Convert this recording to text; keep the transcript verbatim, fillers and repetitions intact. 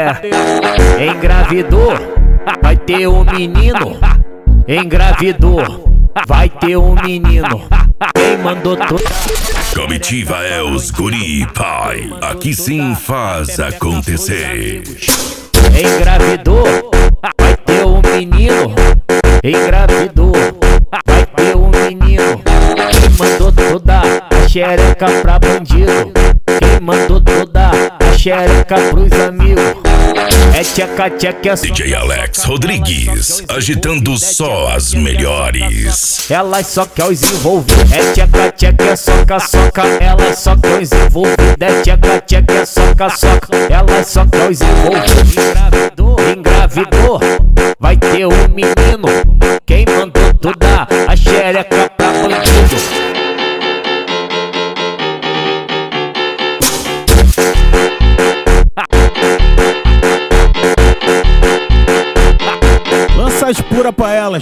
Engravidou, vai ter um menino. Engravidou, vai ter um menino. Quem mandou tudo? Comitiva é os guri, pai. Aqui sim faz acontecer. Engravidou, vai ter um menino. Engravidou, vai ter um menino. Quem mandou toda a xereca pra bandido? Quem mandou toda a xereca pros amigos? É tcheca tcheca. D J Alex Rodrigues, agitando só as melhores. Elas só quer os envolvidos. É tcheca tcheca, soca soca. Elas só quer os envolvidos. É tcheca tcheca, soca soca. Elas só quer os envolvidos. Engravidou, engravidou, vai ter um menino. Quem mandou toda a xereca pra bandido? Lança as pura pra elas.